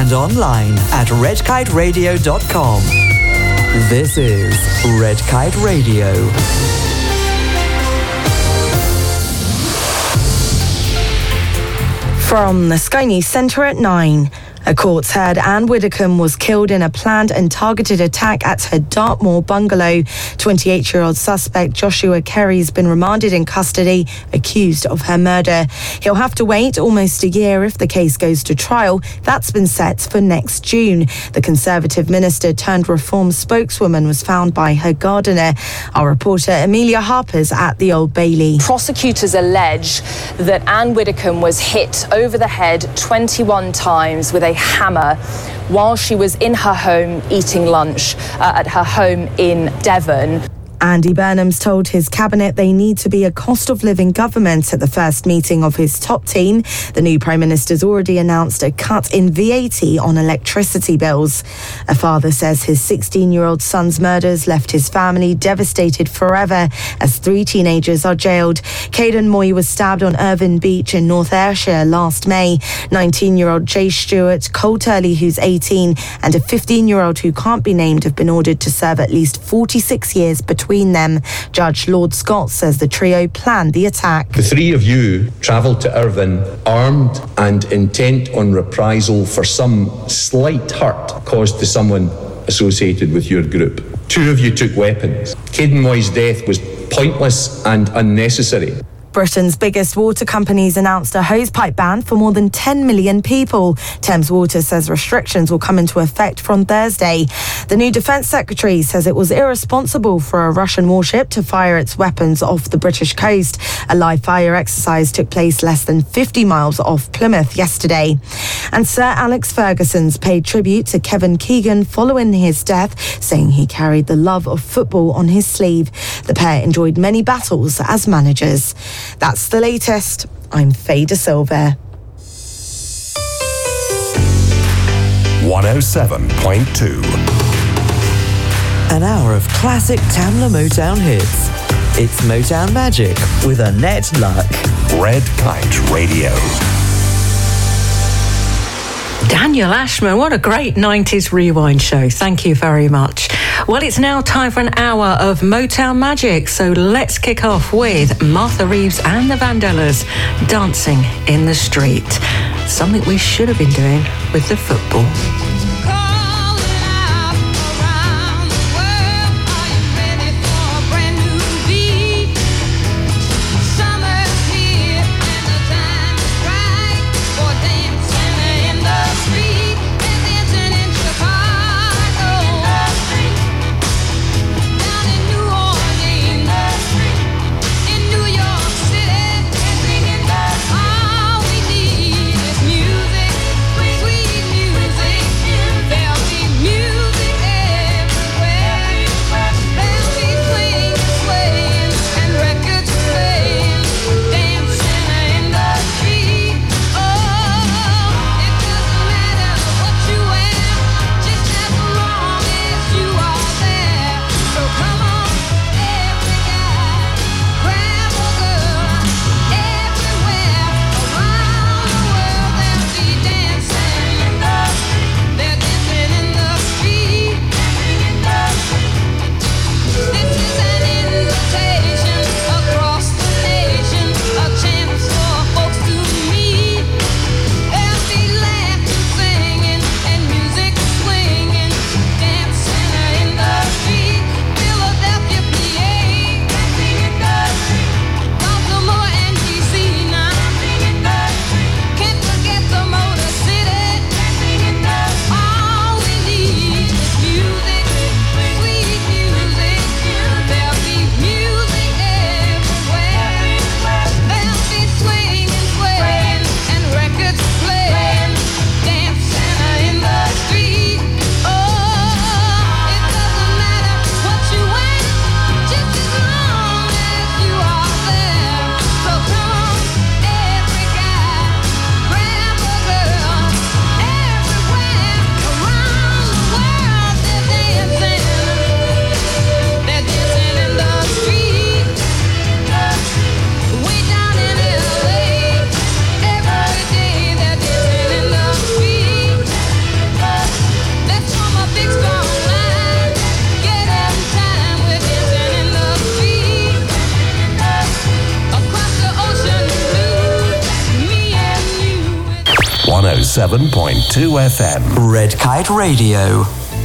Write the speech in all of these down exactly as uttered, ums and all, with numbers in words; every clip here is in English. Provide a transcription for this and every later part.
and online at red kite radio dot com. This is Red Kite Radio. From the Sky News Centre at nine. A court's heard Anne Widdecombe was killed in a planned and targeted attack at her Dartmoor bungalow. twenty-eight-year-old suspect Joshua Kerry's been remanded in custody, accused of her murder. He'll have to wait almost a year if the case goes to trial. That's been set for next June. The Conservative minister turned Reform spokeswoman was found by her gardener. Our reporter Amelia Harper's at the Old Bailey. Prosecutors allege that Anne Widdecombe was hit over the head twenty-one times with a hammer while she was in her home eating lunch uh, at her home in Devon. Andy Burnham's told his cabinet they need to be a cost of living government at the first meeting of his top team. The new Prime Minister's already announced a cut in V A T on electricity bills. A father says his sixteen-year-old son's murders left his family devastated forever as three teenagers are jailed. Caden Moy was stabbed on Irvine Beach in North Ayrshire last May. nineteen-year-old Jay Stewart, Cole Turley, who's eighteen, and a fifteen-year-old who can't be named have been ordered to serve at least forty-six years between them. Judge Lord Scott says the trio planned the attack. The three of you travelled to Irvine armed and intent on reprisal for some slight hurt caused to someone associated with your group. Two of you took weapons. Caden Moy's death was pointless and unnecessary. Britain's biggest water companies announced a hosepipe ban for more than ten million people. Thames Water says restrictions will come into effect from Thursday. The new Defence Secretary says it was irresponsible for a Russian warship to fire its weapons off the British coast. A live fire exercise took place less than fifty miles off Plymouth yesterday. And Sir Alex Ferguson's paid tribute to Kevin Keegan following his death, saying he carried the love of football on his sleeve. The pair enjoyed many battles as managers. That's the latest. I'm Faye De Silva. one oh seven point two. An hour of classic Tamla Motown hits. It's Motown Magic with Annette Luck. Red Kite Radio. Daniel Ashman, what a great nineties rewind show. Thank you very much. Well, it's now time for an hour of Motown Magic, so let's kick off with Martha Reeves and the Vandellas dancing in the street. Something we should have been doing with the football. Music, sweet music. seven point two F M. Red Kite Radio.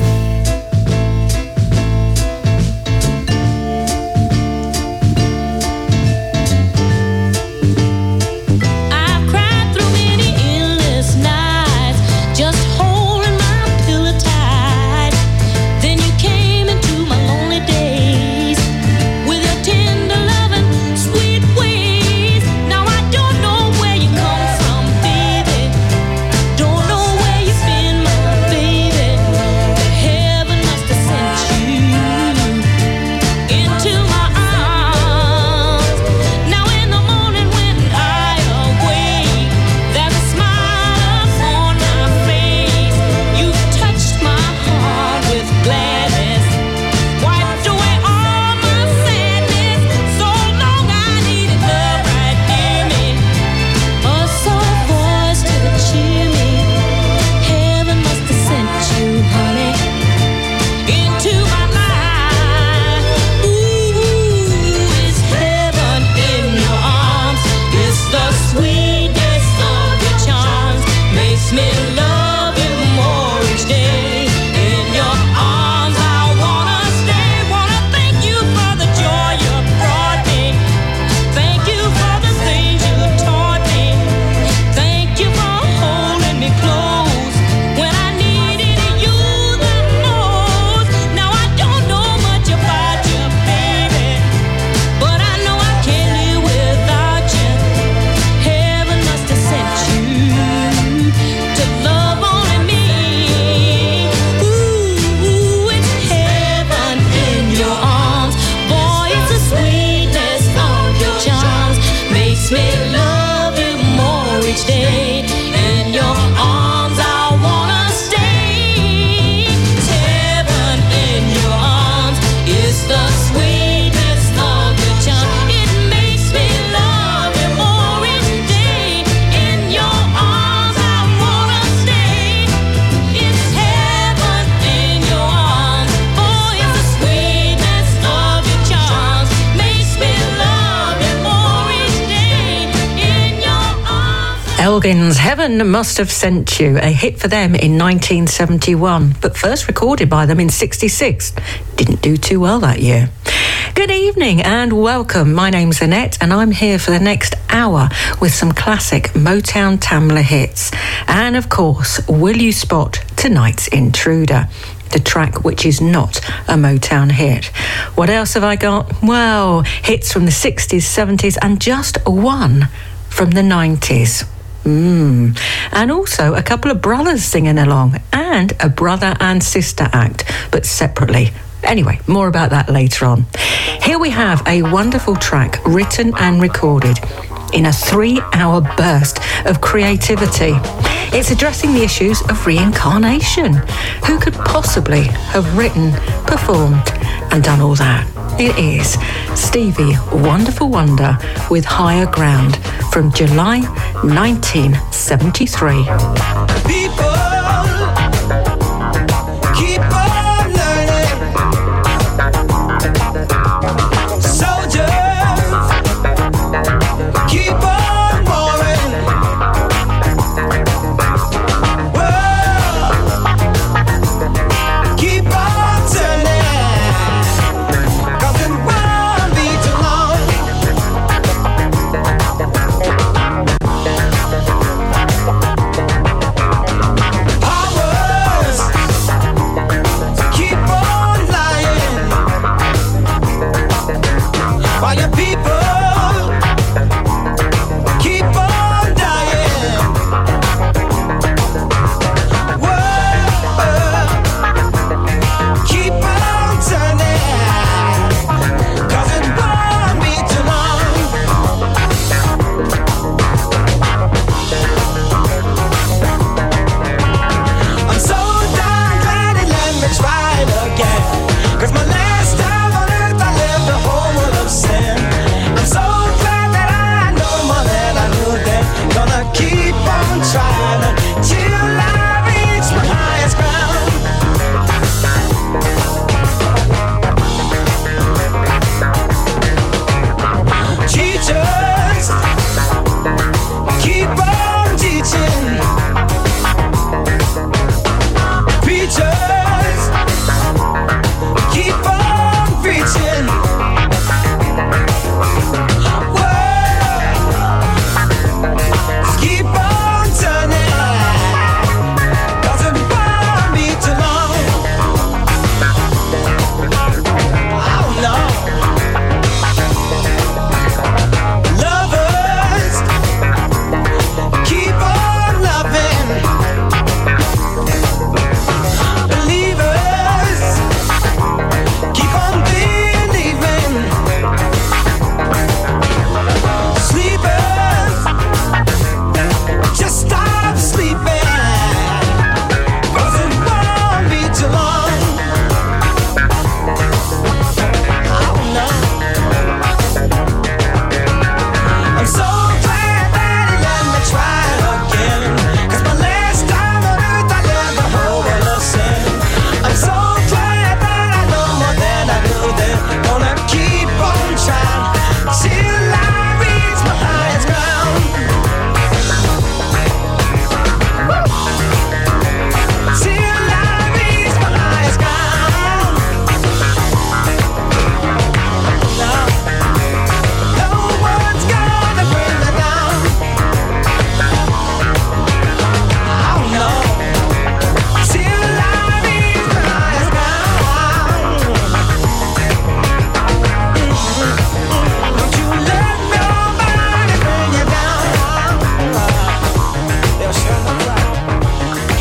Elgin's Heaven Must Have Sent You, a hit for them in nineteen seventy-one, but first recorded by them in sixty-six. Didn't do too well that year. Good evening and welcome. My name's Annette and I'm here for the next hour with some classic Motown Tamla hits. And of course, will you spot tonight's Intruder? The track which is not a Motown hit. What else have I got? Well, hits from the sixties, seventies and just one from the nineties. Mm. And also a couple of brothers singing along and a brother and sister act, but separately. Anyway, more about that later on. Here we have a wonderful track written and recorded in a three-hour burst of creativity. It's addressing the issues of reincarnation. Who could possibly have written, performed and done all that? It is Stevie Wonderful Wonder with Higher Ground from July nineteen seventy-three. People, keep on learning. Soldiers, keep on warring. World, keep on turning.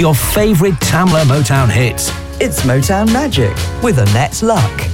your favourite Tamla Motown hits. It's Motown Magic with Annette Luck.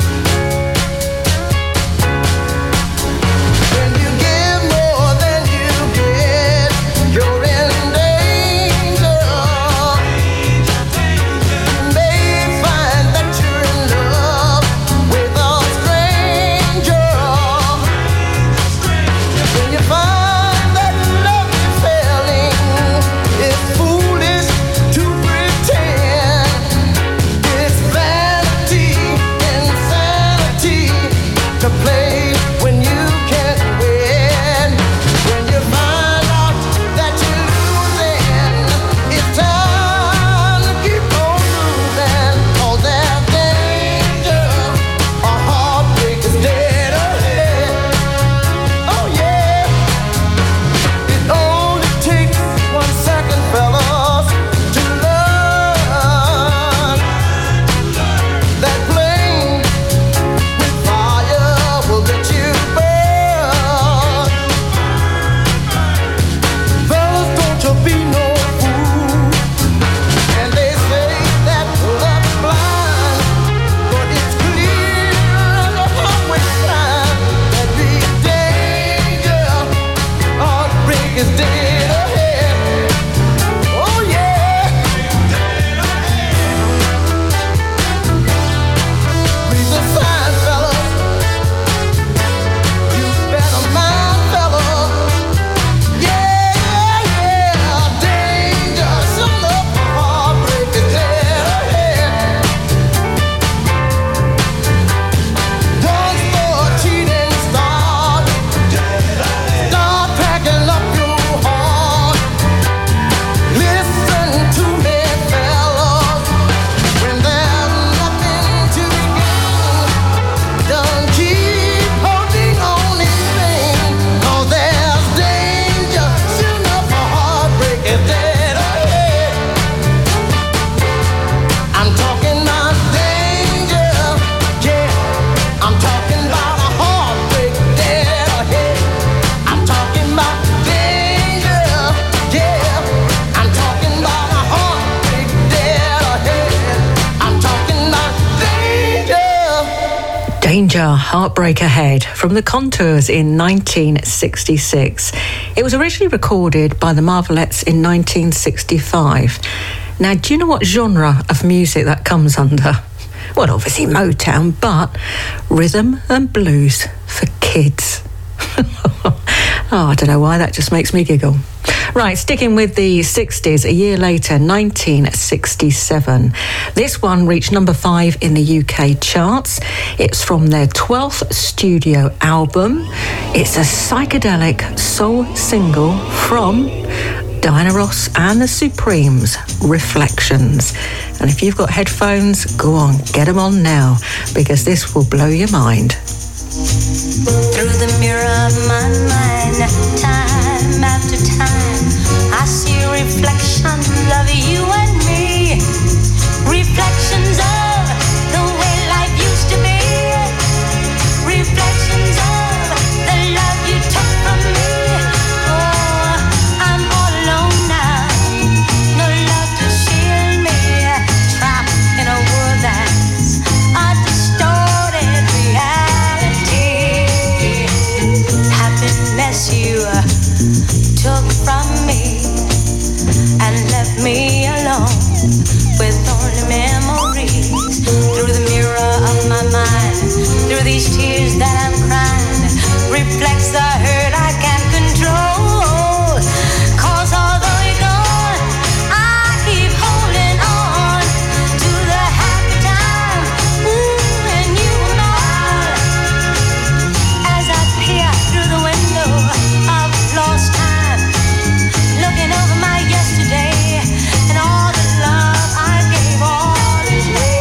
Heartbreak Ahead from the Contours in nineteen sixty-six. It was originally recorded by the Marvelettes in nineteen sixty-five. Now, do you know what genre of music that comes under? Well, obviously Motown, but rhythm and blues for kids. Oh, I don't know why, that just makes me giggle. Right, sticking with the sixties, a year later, nineteen sixty-seven. This one reached number five in the U K charts. It's from their twelfth studio album. It's a psychedelic soul single from Diana Ross and the Supremes, Reflections. And if you've got headphones, go on, get them on now, because this will blow your mind. Through the mirror of my mind, time after time, I see reflections of you and me. Reflections of the way life used to be. Reflections of the love you took from me. Oh, I'm all alone now. No love to shield me. Trapped in a world that's a distorted reality. Happiness you took from me and left me alone with only memories. Through the mirror of my mind, through these tears that I'm crying, reflects the hurt I can't control. Cause although you're gone, I keep holding on to the happy time. Ooh, and you were mine. As I peer through the window of lost time, looking over my yesterday and all the love I gave all away.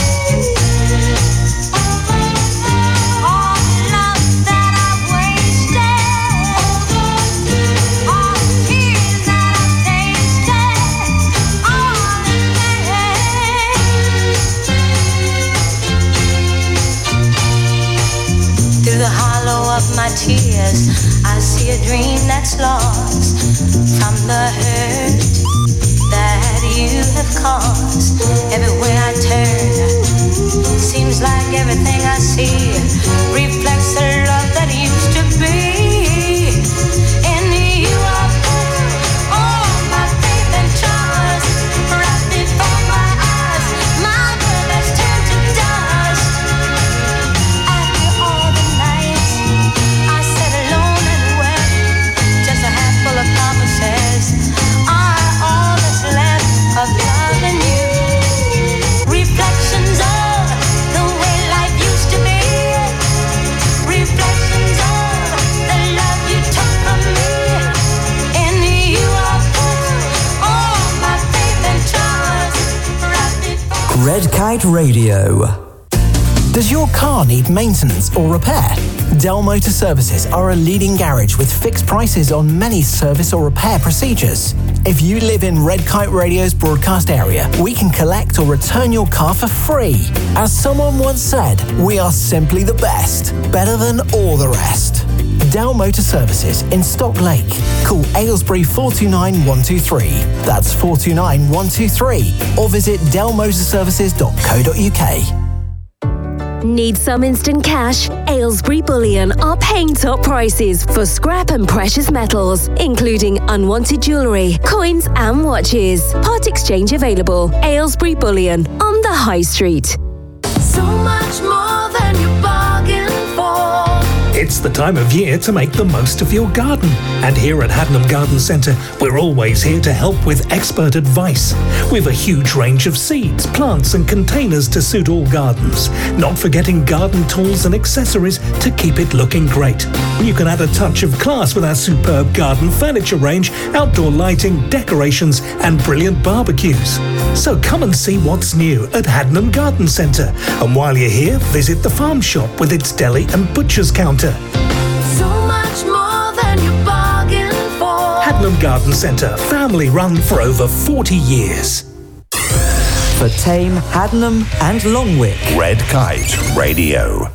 All the love that I wasted, all the tears that I tasted, all the pain. Through the hollow of my tears, I see a dream that's lost from the hurt that you have caused. Everywhere I turn, seems like everything I see reflects the love that used to be. In you I put all my faith and trust, right before my eyes, my world has turned to dust. After all the nights I sat alone and wept, just a handful of promises are all that's left of love and you. Reflections of the way life used to be. Reflections of the love you took from me. In you I put all my faith and trust, right before Red Kite Radio. Does your car need maintenance or repair? Del Motor Services are a leading garage with fixed prices on many service or repair procedures. If you live in Red Kite Radio's broadcast area, we can collect or return your car for free. As someone once said, we are simply the best, better than all the rest. Del Motor Services in Stock Lake. Call Aylesbury four two nine one two three. That's four two nine one two three. Or visit del motor services dot co dot uk. Need some instant cash? Aylesbury Bullion are paying top prices for scrap and precious metals, including unwanted jewellery, coins and watches. Part exchange available. Aylesbury Bullion on the High Street. so much more than you bargained for. It's the time of year to make the most of your garden. And here at Haddenham Garden Centre, we're always here to help with expert advice. We've a huge range of seeds, plants and containers to suit all gardens. Not forgetting garden tools and accessories to keep it looking great. You can add a touch of class with our superb garden furniture range, outdoor lighting, decorations and brilliant barbecues. So come and see what's new at Haddenham Garden Centre. And while you're here, visit the farm shop with its deli and butcher's counter. So much more than you bargained for. Haddenham Garden Centre, family run for over forty years. For Tame, Haddenham and Longwick. Red Kite Radio.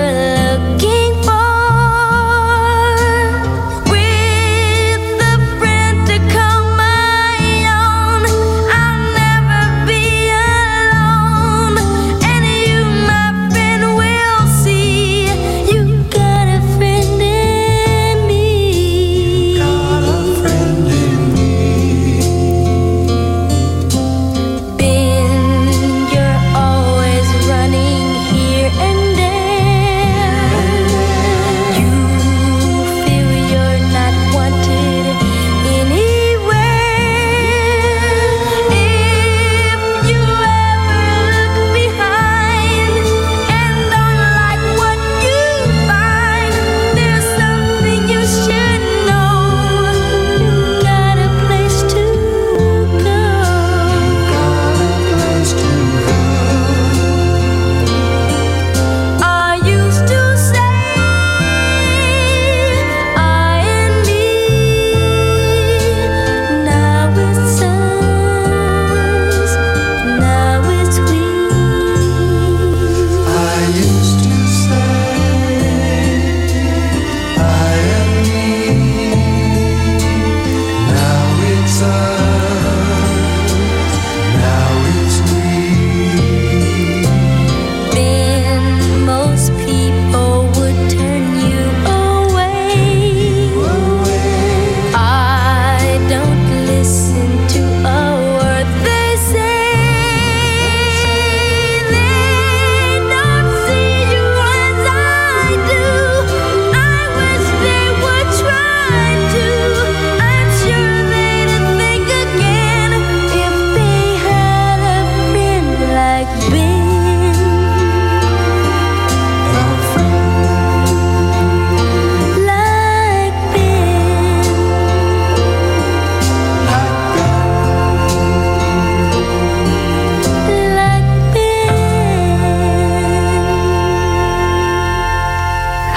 With the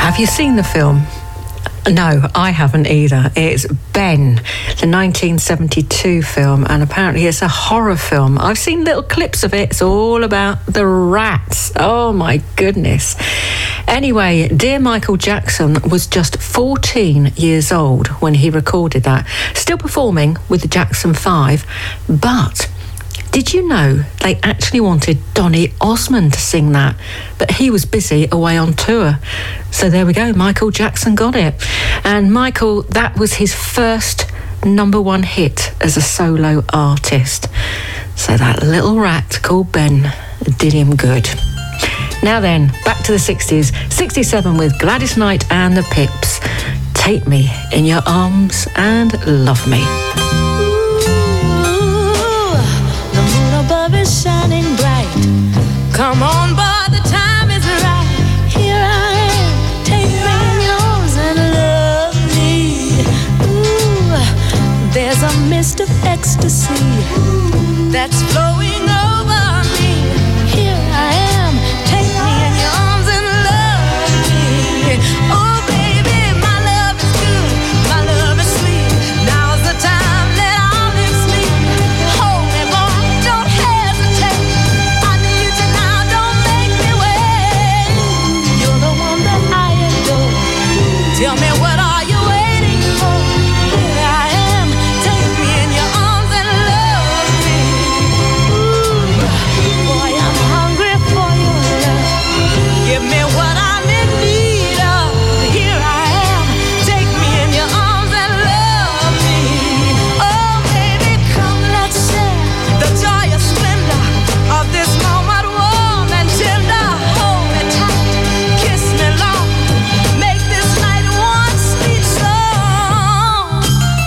Have you seen the film? No, I haven't either. It's Ben, the nineteen seventy-two film, and apparently it's a horror film. I've seen little clips of it. It's all about the rats. Oh, my goodness. Anyway, dear Michael Jackson was just fourteen years old when he recorded that, still performing with the Jackson Five, but did you know they actually wanted Donny Osmond to sing that, but he was busy away on tour. So there we go, Michael Jackson got it. And Michael, that was his first number one hit as a solo artist. So that little rat called Ben did him good. Now then, back to the sixties. sixty-seven with Gladys Knight and the Pips. Take me in your arms and love me. Is shining bright. Come on, boy, the time is right. Here I am. Take me in your arms and love me. Ooh, there's a mist of ecstasy that's flowing over me. Here I am. Take me in your arms and love me. Oh, baby, my love is good. My love is sweet. Now's the time. Let our lips meet. Hold me, boy. Don't hesitate. I need you now. Don't make me wait. You're the one that I adore. Tell me, what are you waiting for? Here I am. Take me in your arms and love me. Ooh, boy, I'm hungry for your love. Give me what I'm in need of. Here I am. Take me in your arms and love me. Oh, baby, come, let's share the joyous splendor of this moment, warm and tender. Hold me tight, kiss me long, make this night one sweet song.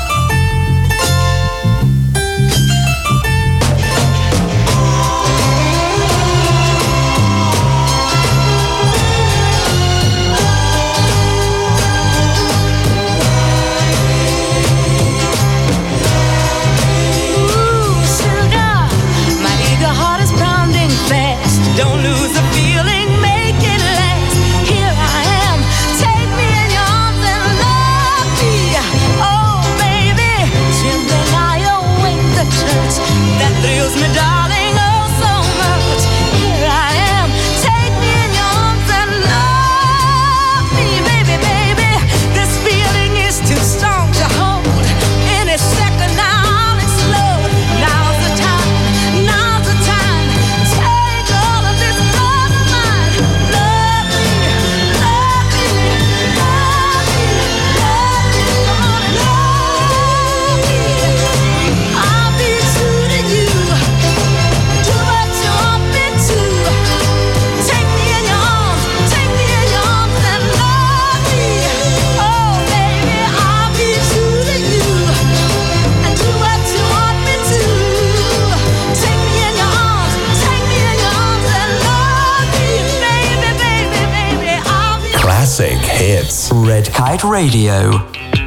Ooh, sugar, my eager heart is pounding fast. Don't lose the feeling, make it last. Here I am, take me in your arms and love me. Oh, baby, trembling I await the touch that thrills me, darling, oh so much. Here I am, take me in your arms and love me, baby, baby. This feeling is too strong to hold. Any second now I'll explode. Now's the time, now's the time. Take all of this love of mine. Love me, love me, love me, love me, come on and love me. I'll be true to you. Do what you want me to. Take me in your arms, take me in your arms and love me. Oh, baby, I'll be true to you. And do what you want me to. Take me in your arms, take me in your arms and love me. Baby, baby, baby, I'll be Classic hits. Red Kite Radio.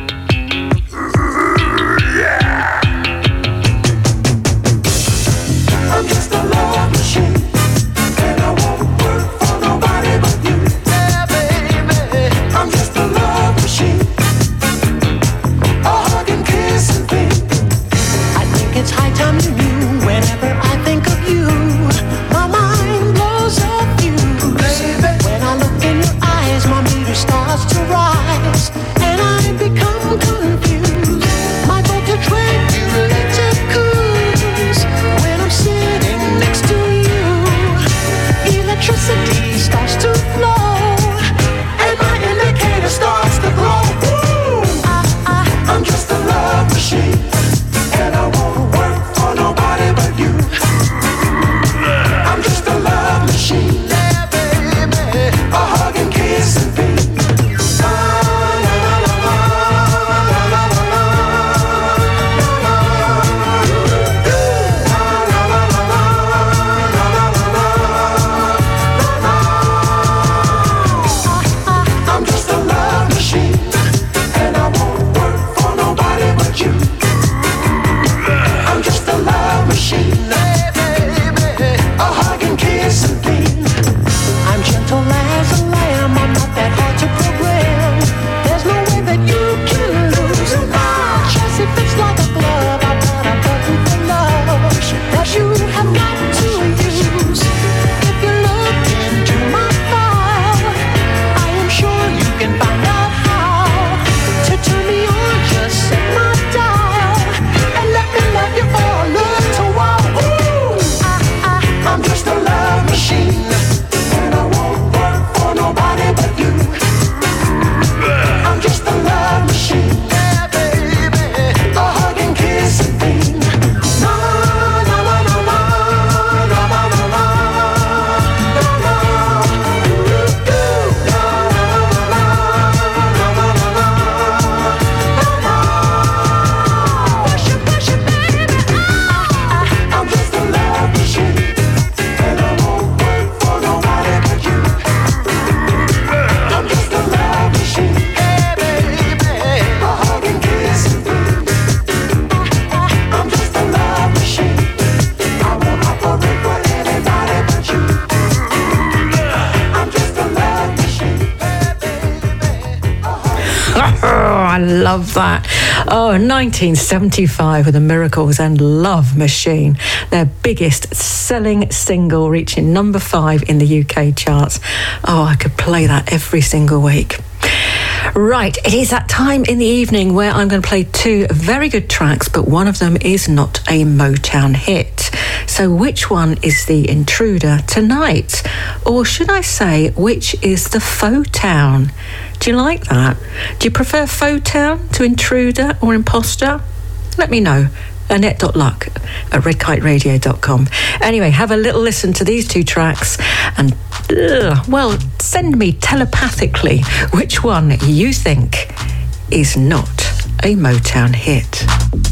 I'm just a love machine, and I won't work for nobody but you. Yeah, baby. I'm just a love machine, a hug and kiss and feed. I think it's high time you knew. Whenever I think of you, my mind blows up you. Baby. When I look in your eyes, my meter starts to rise, and I become confused. My voltage regulator cools when I'm sitting next to you. Electricity starts to flow, And my indicator starts to glow. Woo! I, I, I'm just a love machine, and I won't work for nobody but you. I'm just a love machine, yeah, baby. a hug and kiss and feed. I love that. Oh, nineteen seventy-five with the Miracles and Love Machine, their biggest selling single, reaching number five in the U K charts. Oh, I could play that every single week. Right, it is that time in the evening where I'm going to play two very good tracks, but one of them is not a Motown hit. So which one is the intruder tonight? Or should I say, which is the Faux Town? Do you like that? Do you prefer Faux Town to intruder or imposter? Let me know. Annette dot luck at red kite radio dot com. Anyway, have a little listen to these two tracks and, ugh, well, send me telepathically which one you think is not a Motown hit.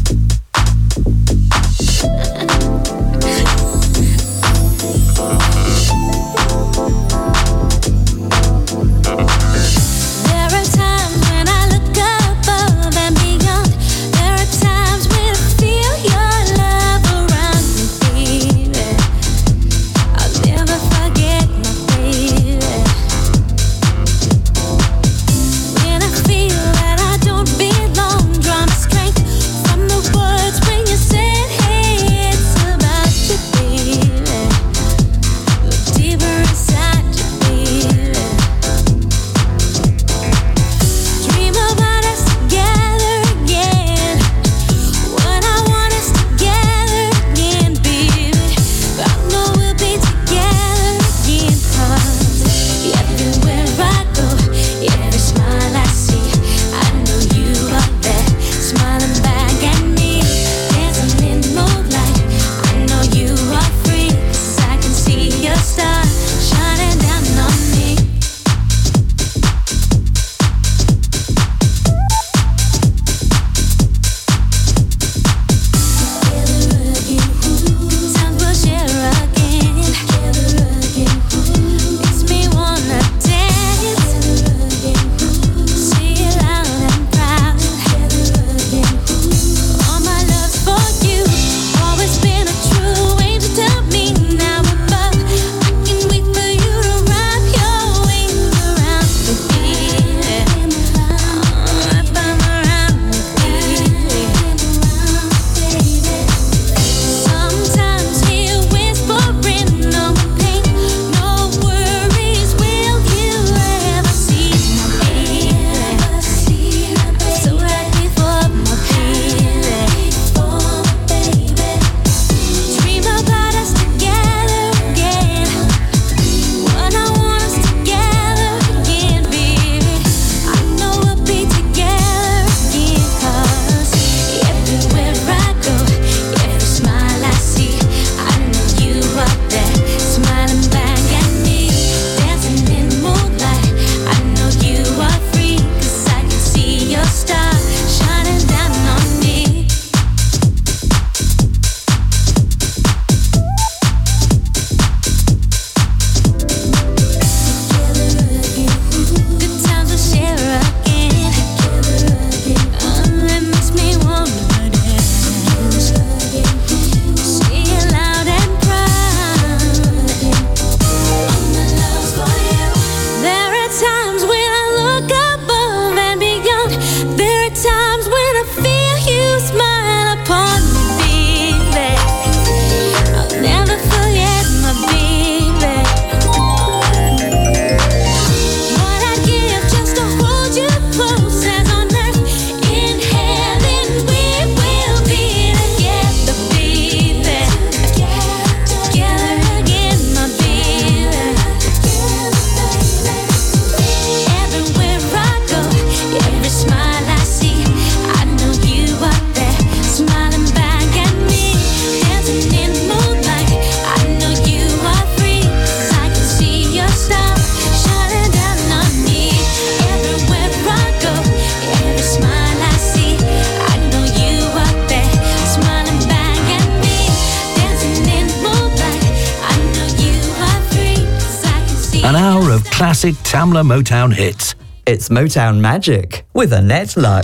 An hour of classic Tamla Motown hits. It's Motown Magic with Annette Luck.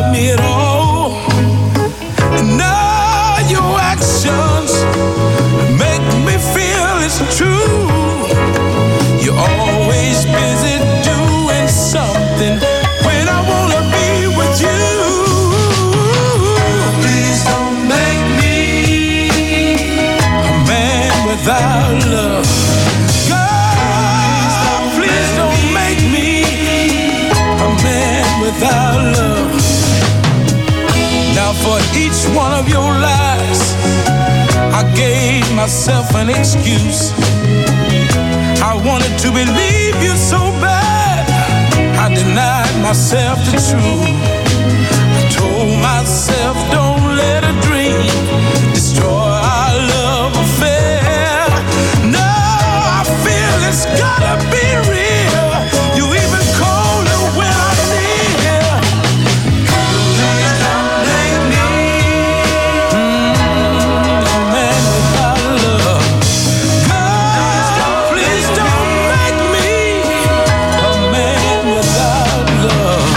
love me at all. And all your actions make me feel it's true. You're always busy doing something when I wanna be with you. Please don't make me a man without love. God, please don't make me a man without love. Now for each one of your lies, I gave myself an excuse. I wanted to believe you so bad, I denied myself the truth. I told myself, don't let a dream destroy our love affair. No, I feel it's gotta be real. You even colder when I'm near. Please don't make me mm, a man without love. God, please don't make me a man without love.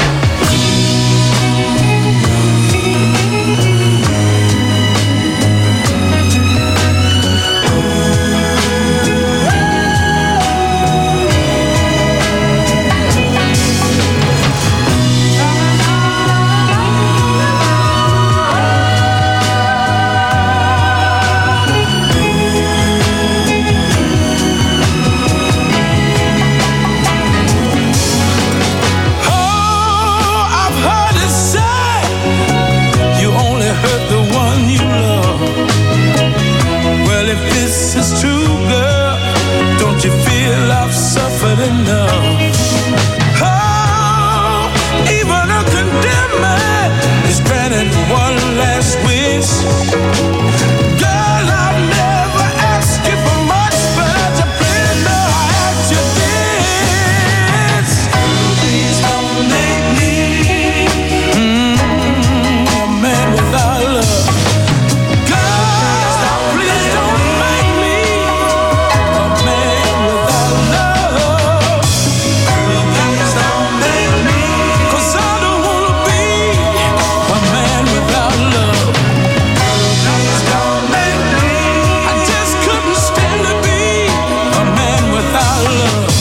Oh, I've heard it said, you only hurt the one you love. Well, if this is true, girl, don't you feel I've suffered enough? Oh, even a condemned man is granted one last wish. Girl, I've never asked you for much, but you please know I asked you this. Please don't make me mm, a man without love. God, please don't make me a man without love. Please don't make me, 'cause I don't wanna be a man without love. Please don't make me, I just couldn't stand to be a man without love.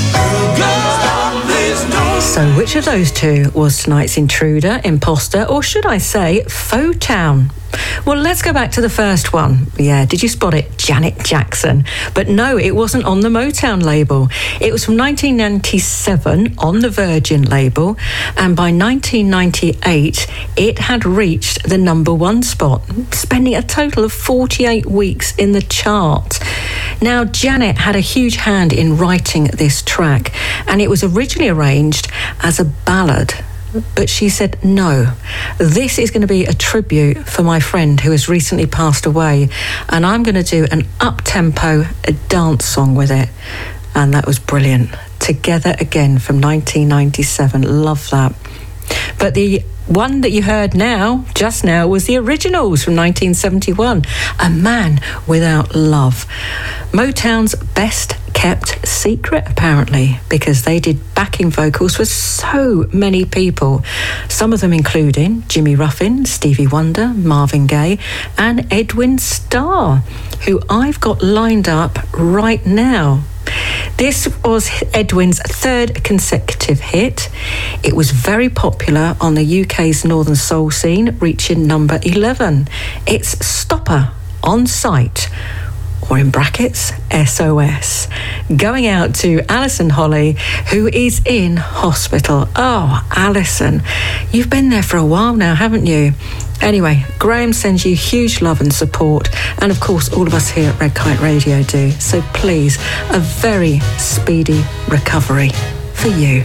God, please don't. So, which of those two was tonight's intruder, imposter, or should I say, Faux Town? Well, let's go back to the first one. Yeah, did you spot it? Janet Jackson. But no, it wasn't on the Motown label. It was from nineteen ninety-seven on the Virgin label, and by nineteen ninety-eight, it had reached the number one spot, spending a total of forty-eight weeks in the chart. Now, Janet had a huge hand in writing this track, and it was originally arranged as a ballad. But she said, no, this is going to be a tribute for my friend who has recently passed away, and I'm going to do an up-tempo dance song with it. And that was brilliant. Together Again from nineteen ninety-seven. Love that. But the one that you heard now, just now, was the Originals from nineteen seventy-one, A Man Without Love. Motown's best kept secret, apparently, because they did backing vocals for so many people, some of them including Jimmy Ruffin, Stevie Wonder, Marvin Gaye, and Edwin Starr, who I've got lined up right now. This was Edwin's third consecutive hit. It was very popular on the U K's Northern Soul scene, reaching number eleven. It's Stopper on Sight, or in brackets, S O S. Going out to Alison Holly, who is in hospital. Oh, Alison, you've been there for a while now, haven't you? Anyway, Graham sends you huge love and support, and of course all of us here at Red Kite Radio do. So please, a very speedy recovery for you.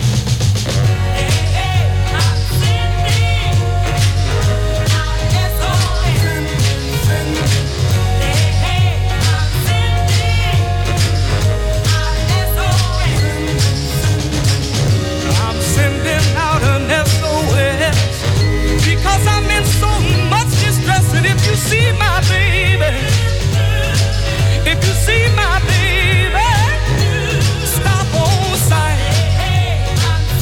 See my baby, stop on sight.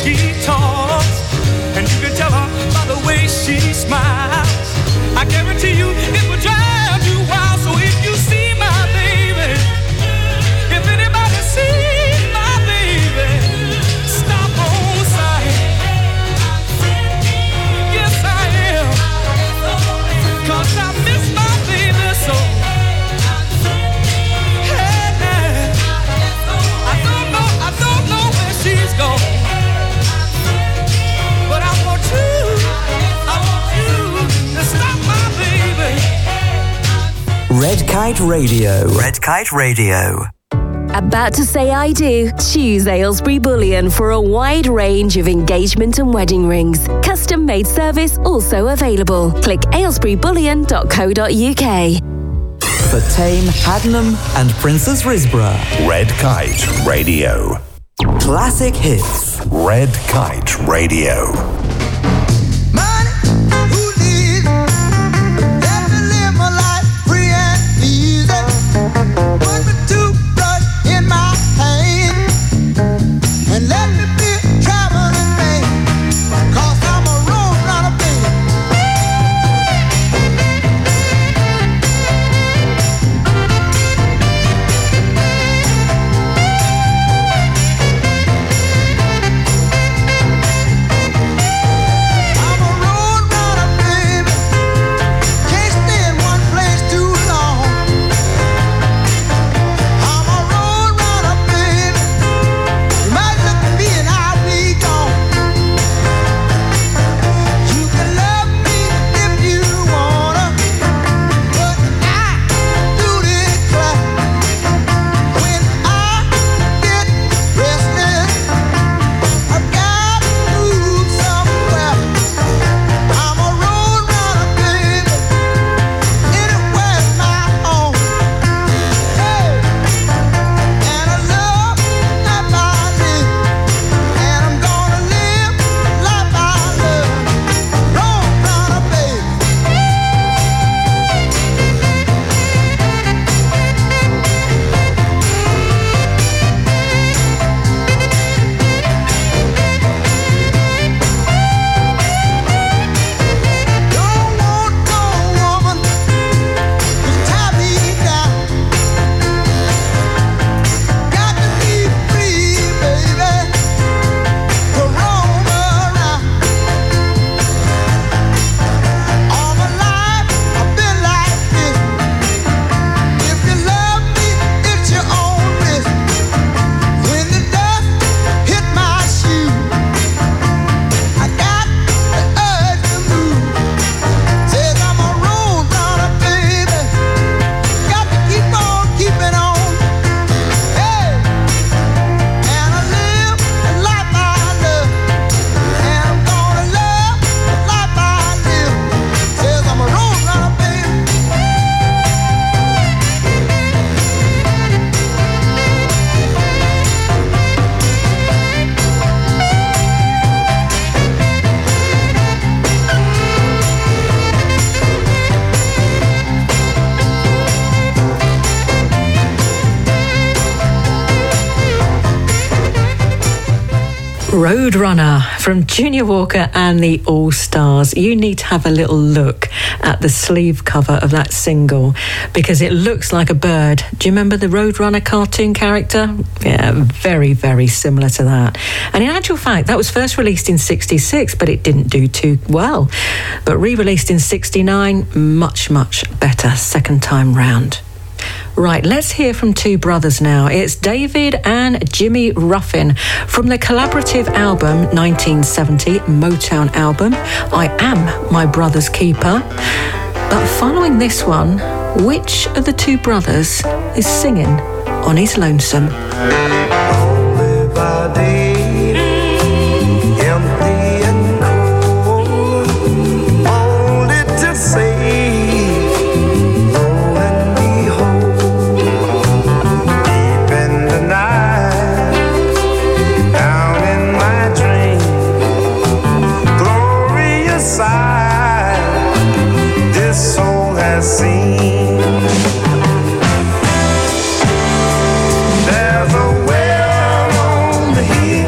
she talks, and you can tell her by the way she smiles. I guarantee you it will drive you wild. So if you see my baby, if anybody sees my baby, stop on sight. Yes, I am, 'cause I miss my baby so. Hey, I don't know, I don't know where she's gone, but I want you, I want you to stop my baby. Red Kite Radio. Red Kite Radio. About to say I do? Choose Aylesbury Bullion for a wide range of engagement and wedding rings. Custom made service also available. Click aylesbury bullion dot co dot uk. For Tame, Haddenham and Princess Risborough. Red Kite Radio. Classic hits. Red Kite Radio. Roadrunner from Junior Walker and the All Stars. You need to have a little look at the sleeve cover of that single because it looks like a bird. Do you remember the Roadrunner cartoon character? Yeah, very, very similar to that. And in actual fact, that was first released in sixty-six, but it didn't do too well. But re-released in sixty-nine, much, much better second time round. Right, let's hear from two brothers now. It's David and Jimmy Ruffin from the collaborative album nineteen seventy Motown album, I Am My Brother's Keeper. But following this one, which of the two brothers is singing on his lonesome? There's a well on the hill.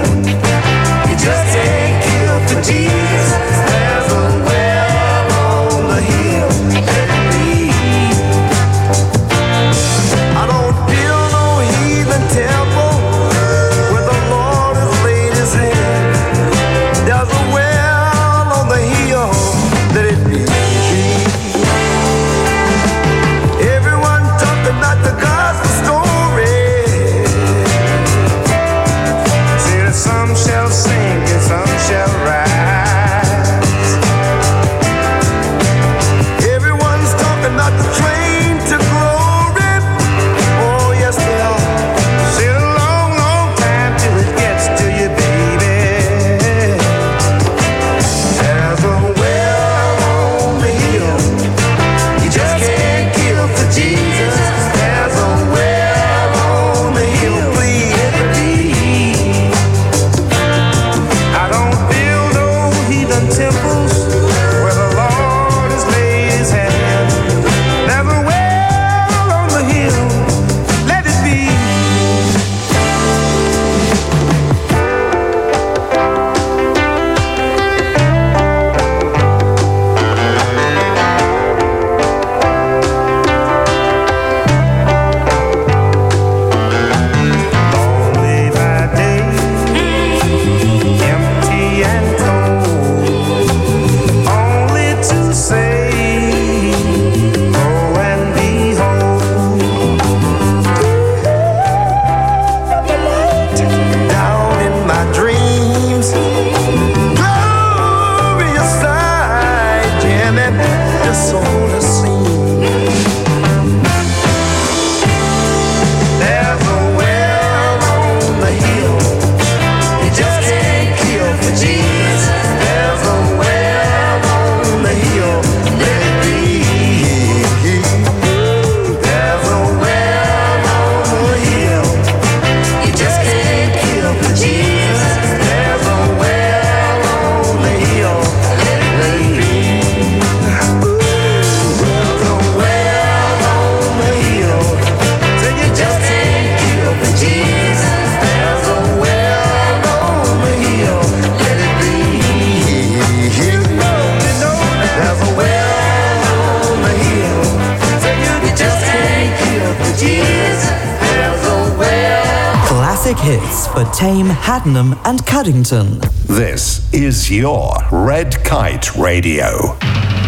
classic hits for Tame, Haddenham and Cuddington. This is your Red Kite Radio.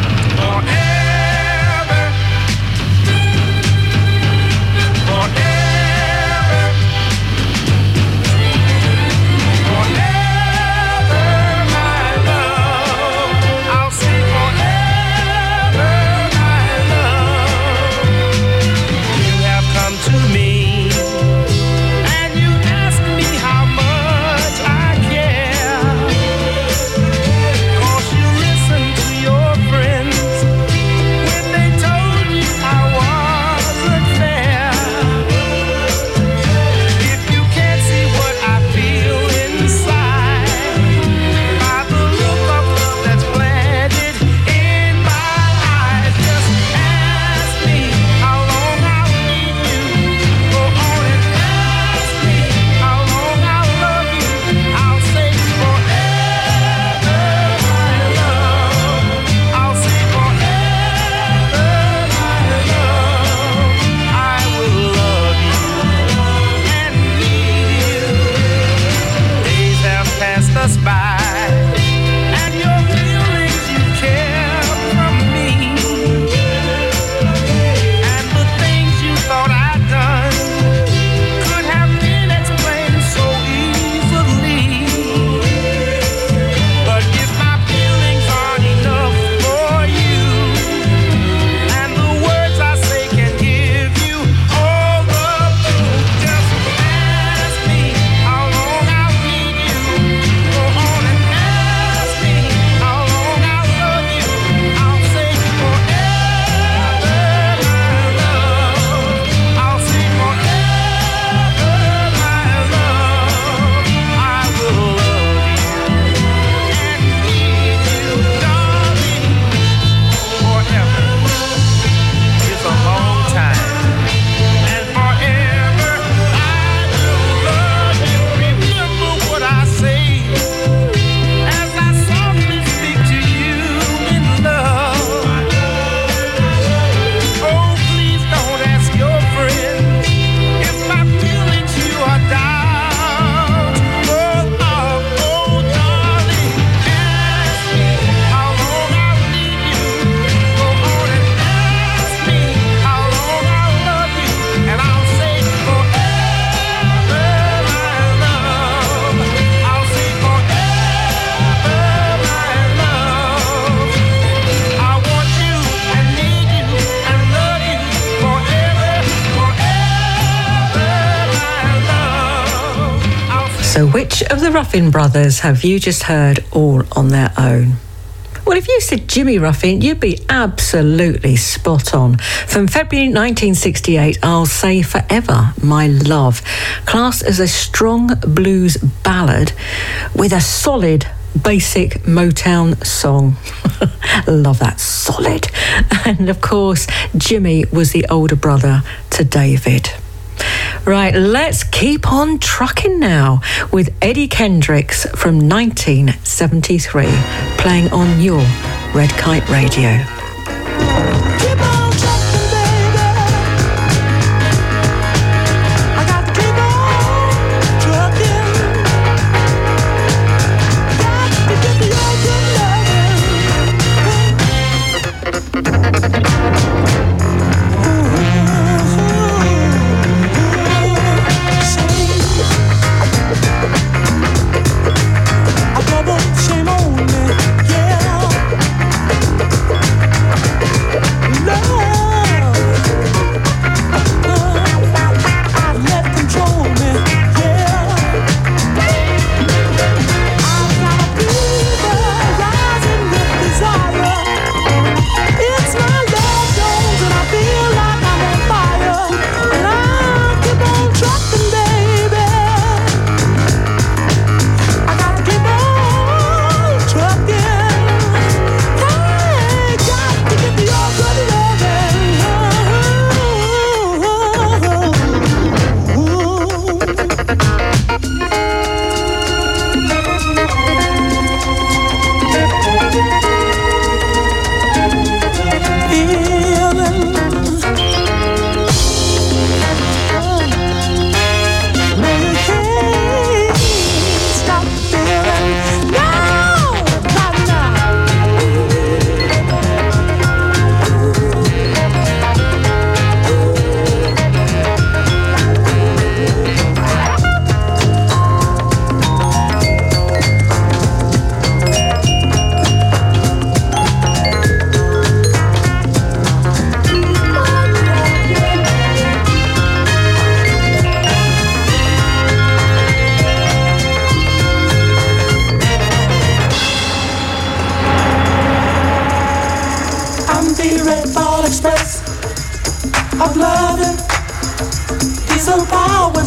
So which of the Ruffin brothers have you just heard all on their own? Well, if you said Jimmy Ruffin, you'd be absolutely spot on. From February nineteen sixty-eight, I'll Say Forever, My Love, classed as a strong blues ballad with a solid basic Motown song. Love that, solid. And of course, Jimmy was the older brother to David. Right, let's keep on trucking now with Eddie Kendricks from nineteen seventy-three, playing on your Red Kite Radio. Shame on me, yeah.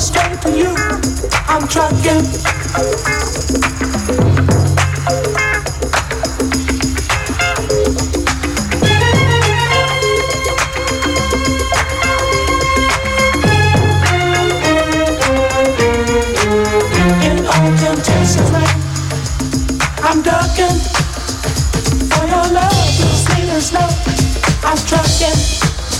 straight for you. I'm trucking. In all temptations, rain, I'm ducking. For your love, you'll see the snow. I'm trucking.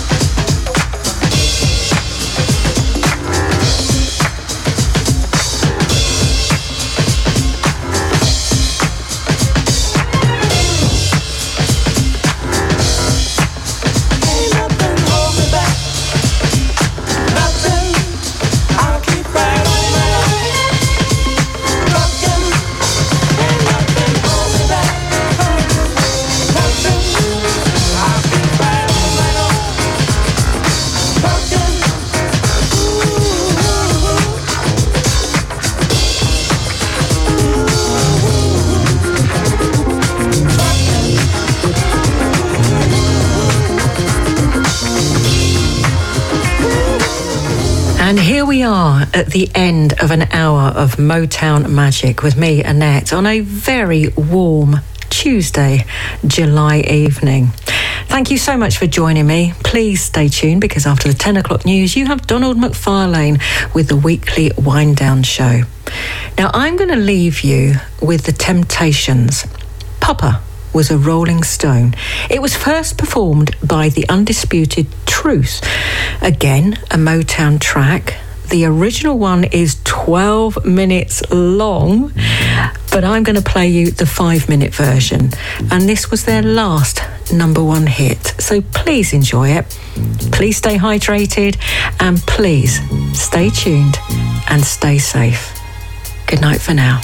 And here we are at the end of an hour of Motown Magic with me, Annette, on a very warm Tuesday, July evening. Thank you so much for joining me. Please stay tuned because after the ten o'clock news, you have Donald McFarlane with the weekly Wind Down Show. Now, I'm going to leave you with The Temptations. Papa was a Rolling Stone. It was first performed by The Undisputed Truth. Again, a Motown track. The original one is twelve minutes long, but I'm going to play you the five-minute version. And this was their last number one hit. So please enjoy it. Please stay hydrated and please stay tuned and stay safe. Good night for now.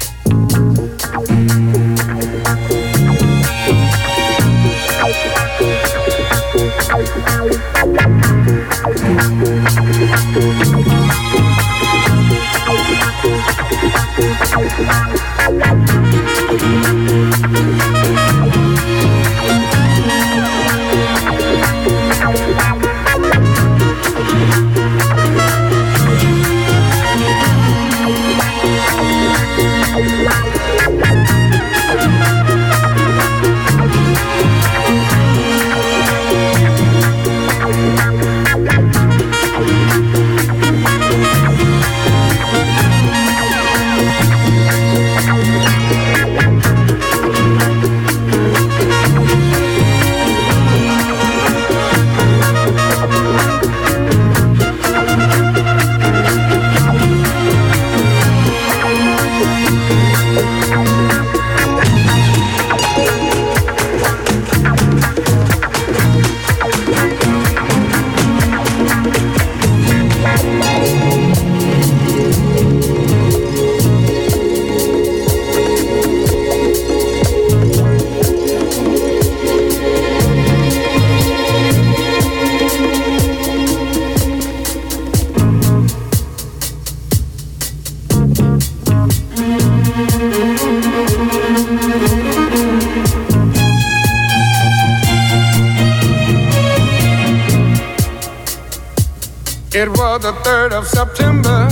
It was the third of September.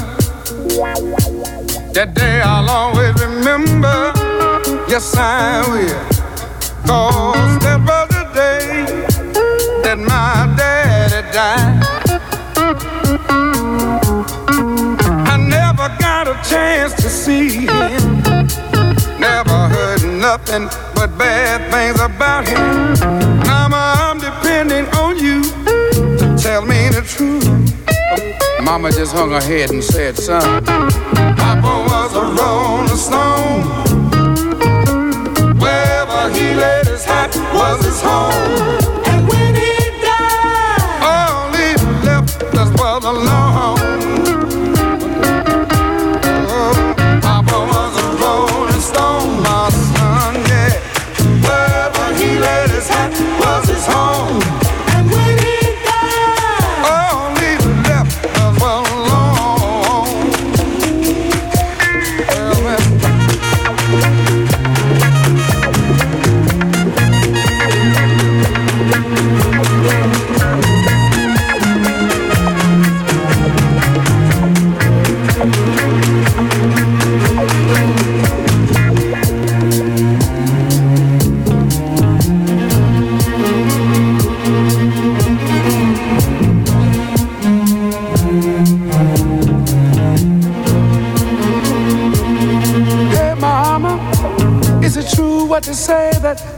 That day I'll always remember. Yes, I will. 'Cause that was the day that my daddy died. I never got a chance to see him. Never heard nothing but bad things about him. Mama, I'm depending on you to tell me the truth. Mama just hung her head and said, son, Papa was a rolling stone. Wherever he laid his hat was his home. And when he died, all he left us was alone. Oh, Papa was a rolling stone, my son, yeah. Wherever he laid his hat was his home. And when he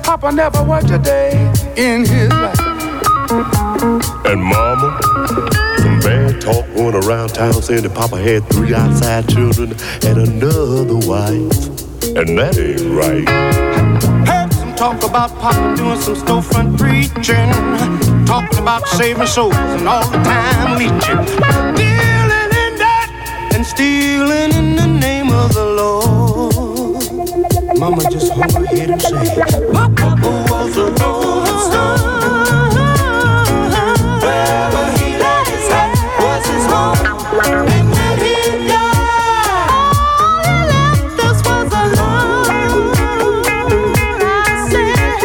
Papa never worked a day in his life. And Mama, some bad talk going around town saying that Papa had three outside children and another wife. And that ain't right. Heard some talk about Papa doing some storefront preaching, talking about saving souls and all the time leeching, dealing in that and stealing in the name of the Lord. Mama just hung her head and said, Papa was a rolling stone. Wherever he laid his head was his home. And when he died, all he left us was alone. I said,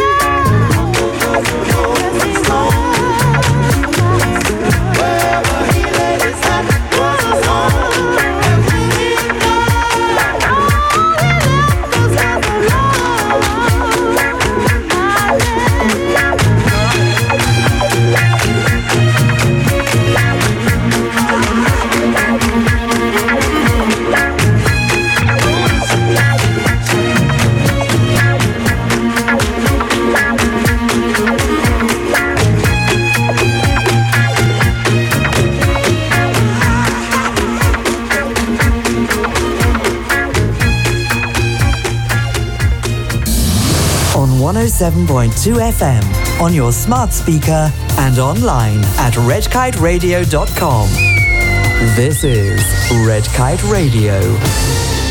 yes, he's home. Wherever he laid his head was his home. And when he died, all he left us was alone. On one oh seven point two F M, on your smart speaker and online at red kite radio dot com. This is Red Kite Radio.